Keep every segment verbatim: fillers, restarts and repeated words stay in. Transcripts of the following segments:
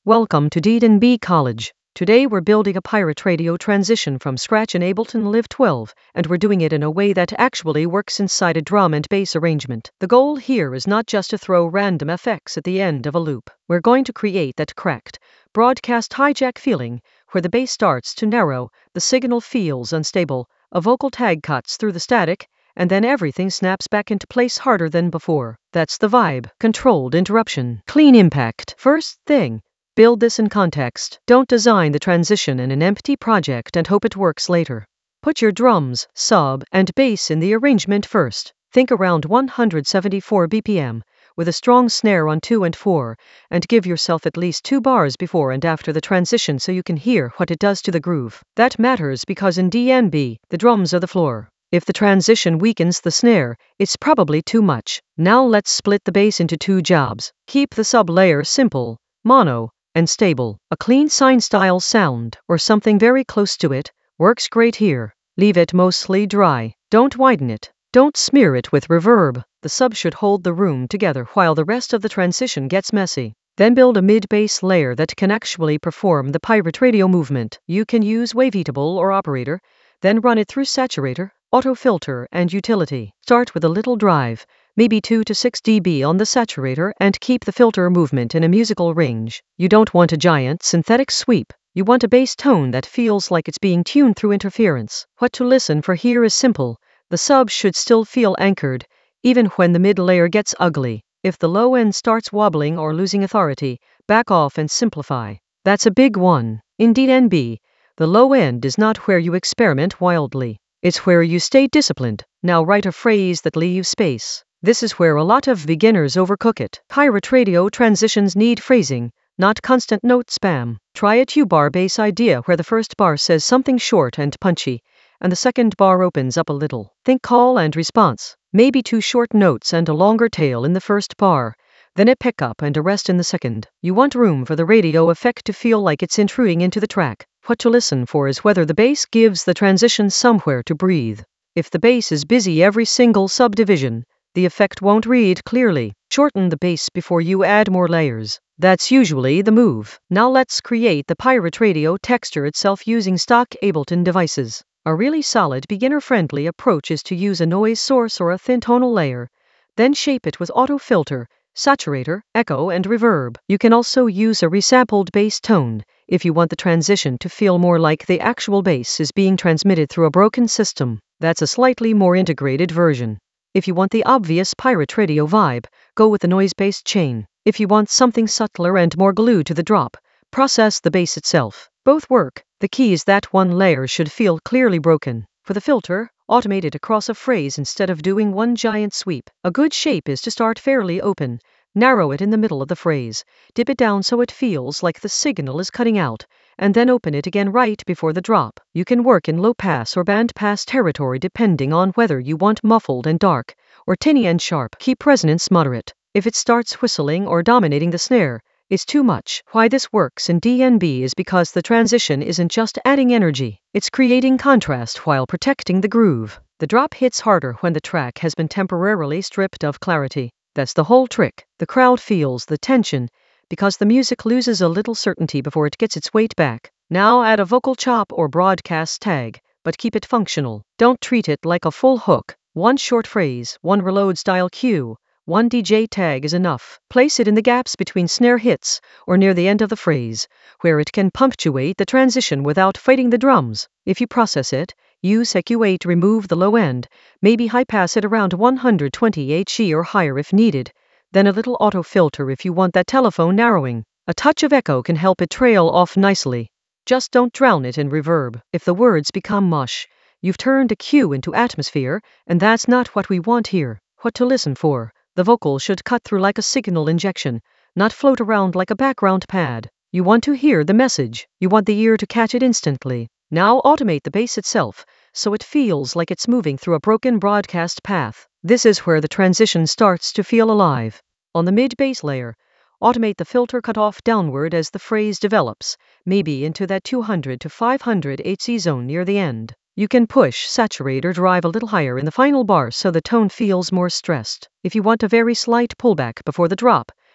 Welcome to D and B College. Today we're building a pirate radio transition from scratch in Ableton Live twelve, and we're doing it in a way that actually works inside a drum and bass arrangement. The goal here is not just to throw random effects at the end of a loop. We're going to create that cracked, broadcast hijack feeling, where the bass starts to narrow, the signal feels unstable, a vocal tag cuts through the static, and then everything snaps back into place harder than before. That's the vibe. Controlled interruption. Clean impact. First thing, build this in context. Don't design the transition in an empty project and hope it works later. Put your drums, sub, and bass in the arrangement first. Think around one hundred seventy-four B P M, with a strong snare on two and four, and give yourself at least two bars before and after the transition so you can hear what it does to the groove. That matters because in D and B, the drums are the floor. If the transition weakens the snare, it's probably too much. Now let's split the bass into two jobs. Keep the sub layer simple, mono, and stable. A clean sine style sound, or something very close to it, works great here. Leave it mostly dry. Don't widen it. Don't smear it with reverb. The sub should hold the room together while the rest of the transition gets messy. Then build a mid-bass layer that can actually perform the pirate radio movement. You can use Wavetable or Operator, then run it through Saturator, Auto Filter, and Utility. Start with a little drive, maybe two to six decibels on the saturator, and keep the filter movement in a musical range. You don't want a giant synthetic sweep. You want a bass tone that feels like it's being tuned through interference. What to listen for here is simple. The sub should still feel anchored, even when the mid layer gets ugly. If the low end starts wobbling or losing authority, back off and simplify. That's a big one. In D and B, the low end is not where you experiment wildly. It's where you stay disciplined. Now write a phrase that leaves space. This is where a lot of beginners overcook it. Pirate radio transitions need phrasing, not constant note spam. Try a two-bar bass idea where the first bar says something short and punchy, and the second bar opens up a little. Think call and response. Maybe two short notes and a longer tail in the first bar, then a pickup and a rest in the second. You want room for the radio effect to feel like it's intruding into the track. What to listen for is whether the bass gives the transition somewhere to breathe. If the bass is busy every single subdivision, the effect won't read clearly. Shorten the bass before you add more layers. That's usually the move. Now let's create the pirate radio texture itself using stock Ableton devices. A really solid beginner-friendly approach is to use a noise source or a thin tonal layer, then shape it with auto filter, saturator, echo, and reverb. You can also use a resampled bass tone if you want the transition to feel more like the actual bass is being transmitted through a broken system. That's a slightly more integrated version. If you want the obvious pirate radio vibe, go with the noise-based chain. If you want something subtler and more glue to the drop, process the bass itself. Both work. The key is that one layer should feel clearly broken. For the filter, automate it across a phrase instead of doing one giant sweep. A good shape is to start fairly open, narrow it in the middle of the phrase, dip it down so it feels like the signal is cutting out, and then open it again right before the drop. You can work in low pass or band pass territory depending on whether you want muffled and dark, or tinny and sharp. Keep resonance moderate. If it starts whistling or dominating the snare, it's too much. Why this works in D and B is because the transition isn't just adding energy, it's creating contrast while protecting the groove. The drop hits harder when the track has been temporarily stripped of clarity. That's the whole trick. The crowd feels the tension, because the music loses a little certainty before it gets its weight back. Now add a vocal chop or broadcast tag, but keep it functional. Don't treat it like a full hook. One short phrase, one reload style cue, one D J tag is enough. Place it in the gaps between snare hits or near the end of the phrase, where it can punctuate the transition without fighting the drums. If you process it, use E Q eight to remove the low end, maybe high pass it around one hundred twenty hertz or higher if needed, then a little auto filter if you want that telephone narrowing. A touch of echo can help it trail off nicely. Just don't drown it in reverb. If the words become mush, you've turned a cue into atmosphere, and that's not what we want here. What to listen for? The vocal should cut through like a signal injection, not float around like a background pad. You want to hear the message. You want the ear to catch it instantly. Now automate the bass itself, so it feels like it's moving through a broken broadcast path. This is where the transition starts to feel alive. On the mid-bass layer, automate the filter cutoff downward as the phrase develops, maybe into that two hundred to five hundred hertz zone near the end. You can push saturator drive a little higher in the final bar so the tone feels more stressed. If you want a very slight pullback before the drop,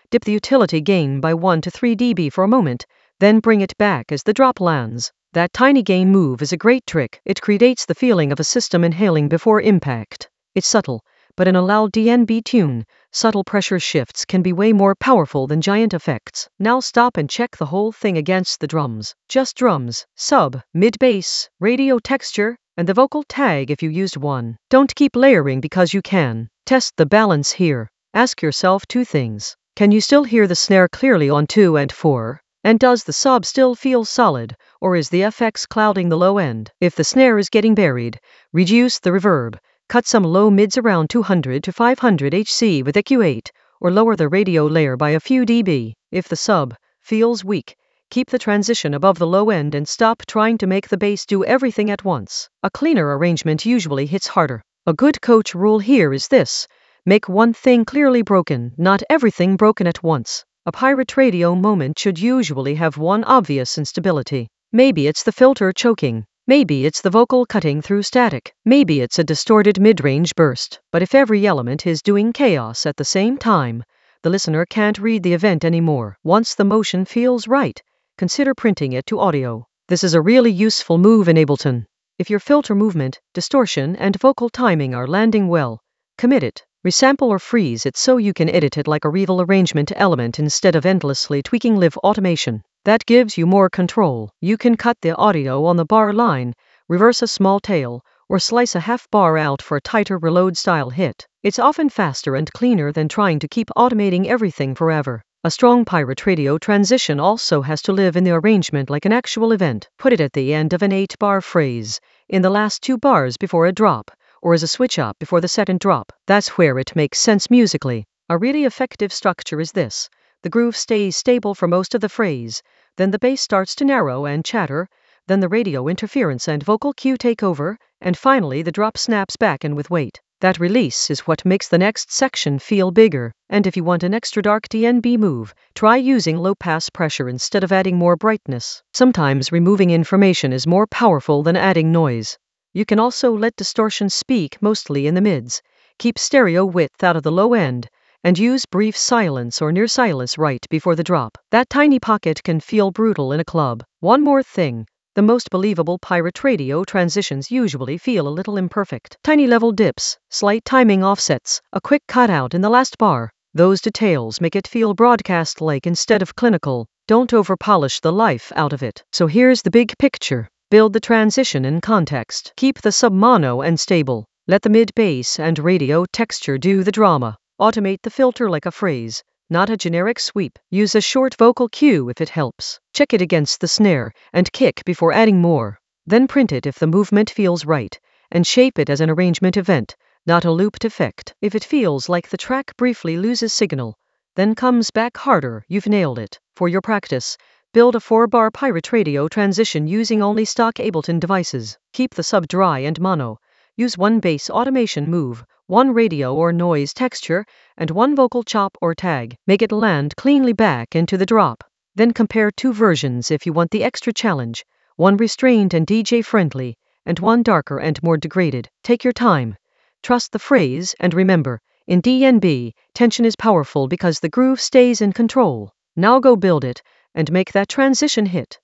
Dip the utility gain by one to three decibels for a moment, then bring it back as the drop lands. That tiny gain move is a great trick. It creates the feeling of a system inhaling before impact. It's subtle, but in a loud D N B tune, subtle pressure shifts can be way more powerful than giant effects. Now stop and check the whole thing against the drums. Just drums, sub, mid-bass, radio texture, and the vocal tag if you used one. Don't keep layering because you can. Test the balance here. Ask yourself two things. Can you still hear the snare clearly on two and four? And does the sub still feel solid, or is the F X clouding the low end? If the snare is getting buried, reduce the reverb. Cut some low mids around two hundred to five hundred hertz with E Q eight, or lower the radio layer by a few decibels. If the sub feels weak, keep the transition above the low end and stop trying to make the bass do everything at once. A cleaner arrangement usually hits harder. A good coach rule here is this: make one thing clearly broken, not everything broken at once. A pirate radio moment should usually have one obvious instability. Maybe it's the filter choking. Maybe it's the vocal cutting through static. Maybe it's a distorted mid-range burst. But if every element is doing chaos at the same time, the listener can't read the event anymore. Once the motion feels right, consider printing it to audio. This is a really useful move in Ableton. If your filter movement, distortion, and vocal timing are landing well, commit it. Resample or freeze it so you can edit it like a Revel arrangement element instead of endlessly tweaking live automation. That gives you more control. You can cut the audio on the bar line, reverse a small tail, or slice a half bar out for a tighter reload style hit. It's often faster and cleaner than trying to keep automating everything forever. A strong pirate radio transition also has to live in the arrangement like an actual event. Put it at the end of an eight bar phrase, in the last two bars before a drop, or as a switch up before the second drop. That's where it makes sense musically. A really effective structure is this: the groove stays stable for most of the phrase, then the bass starts to narrow and chatter, then the radio interference and vocal cue take over, and finally the drop snaps back in with weight. That release is what makes the next section feel bigger. And if you want an extra dark D N B move, try using low pass pressure instead of adding more brightness. Sometimes removing information is more powerful than adding noise. You can also let distortion speak mostly in the mids, keep stereo width out of the low end, and use brief silence or near silence right before the drop. That tiny pocket can feel brutal in a club. One more thing: the most believable pirate radio transitions usually feel a little imperfect. Tiny level dips, slight timing offsets, a quick cutout in the last bar. Those details make it feel broadcast-like instead of clinical. Don't over-polish the life out of it. So here's the big picture. Build the transition in context. Keep the sub mono and stable. Let the mid-bass and radio texture do the drama. Automate the filter like a phrase, not a generic sweep. Use a short vocal cue if it helps. Check it against the snare and kick before adding more. Then print it if the movement feels right, and shape it as an arrangement event, not a looped effect. If it feels like the track briefly loses signal, then comes back harder, you've nailed it. For your practice, build a four bar pirate radio transition using only stock Ableton devices. Keep the sub dry and mono. Use one bass automation move, one radio or noise texture, and one vocal chop or tag. Make it land cleanly back into the drop. Then compare two versions if you want the extra challenge: one restrained and D J friendly, and one darker and more degraded. Take your time. Trust the phrase, and remember, in D N B, tension is powerful because the groove stays in control. Now go build it, and make that transition hit.